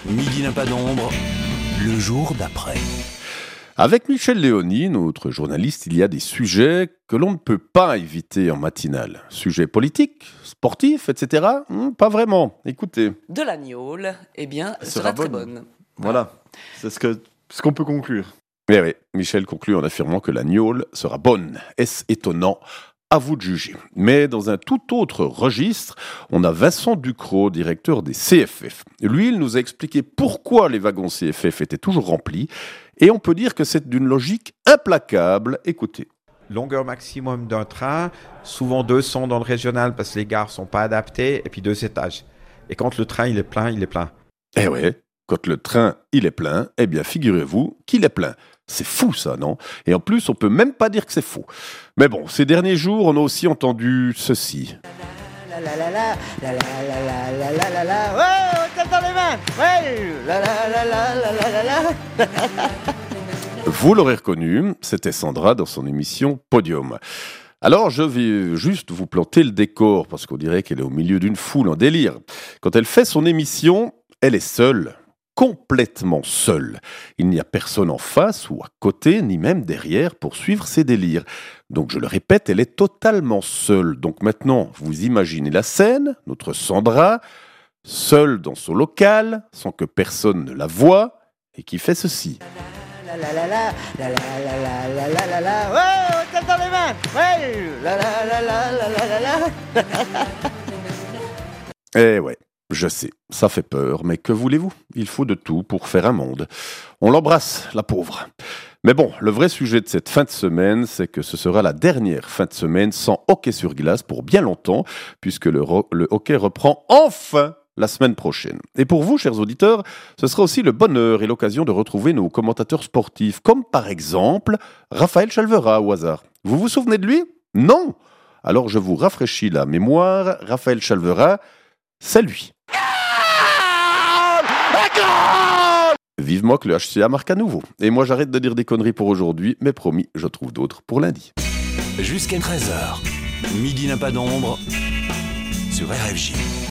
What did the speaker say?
Midi n'a pas d'ombre, le jour d'après. Avec Michel Léony, notre journaliste, il y a des sujets que l'on ne peut pas éviter en matinale. Sujets politiques, sportifs, etc. Pas vraiment. Écoutez. De la gnôle, eh bien, Elle sera sera très bonne. bonne. Voilà, c'est ce qu'on peut conclure. Eh oui, Michel conclut en affirmant que la gnôle sera bonne. Est-ce étonnant ? À vous de juger. Mais dans un tout autre registre, on a Vincent Ducrot, directeur des CFF. Lui, il nous a expliqué pourquoi les wagons CFF étaient toujours remplis, et on peut dire que c'est d'une logique implacable. Écoutez. Longueur maximum d'un train, souvent 200 dans le régional parce que les gares sont pas adaptées, et puis 2 étages. Et quand le train il est plein, il est plein. Eh ouais, quand le train il est plein, eh bien figurez-vous qu'il est plein. C'est fou ça, non ? Et en plus, on peut même pas dire que c'est faux. Mais bon, ces derniers jours, on a aussi entendu ceci. La la la la, la la la la la la la, ouais, on tape dans les mains, ouais, la la la la la la la la. Vous l'aurez reconnu, c'était Sandra dans son émission Podium. Alors, je vais juste vous planter le décor, parce qu'on dirait qu'elle est au milieu d'une foule en délire. Quand elle fait son émission, elle est seule. Complètement seule. Il n'y a personne en face ou à côté, ni même derrière pour suivre ses délires. Donc je le répète, elle est totalement seule. Donc maintenant, vous imaginez la scène, notre Sandra, seule dans son local, sans que personne ne la voie, et qui fait ceci. La la la la, la la la la la la la, ouais, on tape dans les mains, ouais, la la la la la la la. Eh ouais. Je sais, ça fait peur, mais que voulez-vous ? Il faut de tout pour faire un monde. On l'embrasse, la pauvre. Mais bon, le vrai sujet de cette fin de semaine, c'est que ce sera la dernière fin de semaine sans hockey sur glace pour bien longtemps, puisque le hockey reprend enfin la semaine prochaine. Et pour vous, chers auditeurs, ce sera aussi le bonheur et l'occasion de retrouver nos commentateurs sportifs, comme par exemple Raphaël Chalvera au hasard. Vous vous souvenez de lui ? Non ? Alors je vous rafraîchis la mémoire. Raphaël Chalvera, c'est lui. Vivement que le HCA marque à nouveau. Et moi j'arrête de dire des conneries pour aujourd'hui, mais promis, je trouve d'autres pour lundi. Jusqu'à 13h, midi n'a pas d'ombre sur RFJ.